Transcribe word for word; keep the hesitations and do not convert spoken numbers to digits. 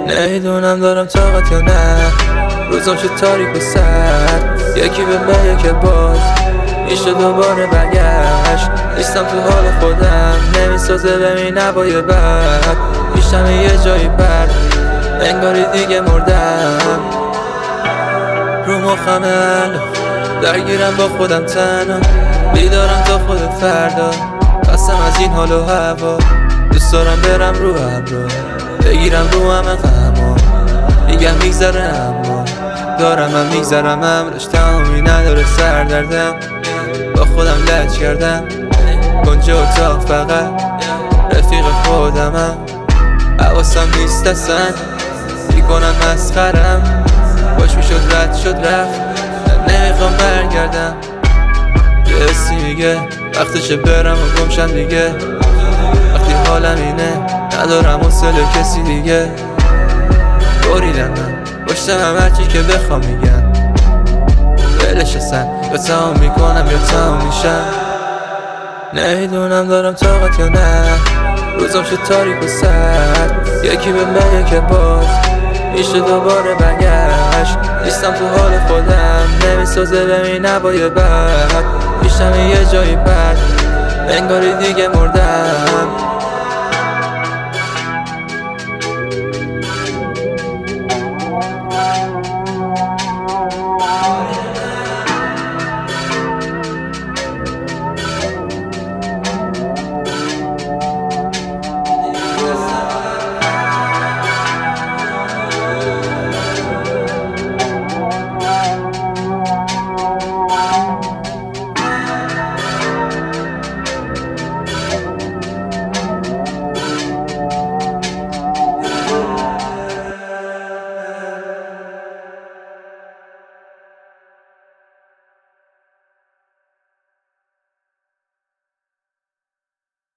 نمیدونم دارم طاقت یا نه، روزم شد تاریک و سرد. یکی به من که باز میشه دوباره برگشت. نیستم تو حال خودم، نمیسازه ببین نبای بد. میشم یه جایی برد، انگاری دیگه مردم. رو مخم الان درگیرم با خودم تنها، بیدارم تا خود فردا. قسم از این حال و هوا، دوست دارم برم رو ابرا، بگیرم رو همه غما. میگم میگذره اما دارم هم میگذرم، امرش تمامی نداره. سردردم با خودم لج کردم، کنج اتاق فقط رفیق خودمم. حواسم نیست اصلا، میکنن مسخرم. باش میشد رد شد رفت، نمیخوام برگردم. یه حسی میگه وقتشه برم و گمشم دیگه. وقتی حالم اینه ندارم حوصله کسی دیگه. بریدم من پشتم هم هرچی که بخوام میگم. ولش اصلا یا تمام میکنم یا تمام میشم. نمیدونم دارم طاقت یا نه، روزم شد تاریک و سرد. یکی به من که باز میشه دوباره برگشت. نیستم تو حال خودم، نمیسازه ببین نبای بد. میشم یه جایی برد، انگاری دیگه مردم.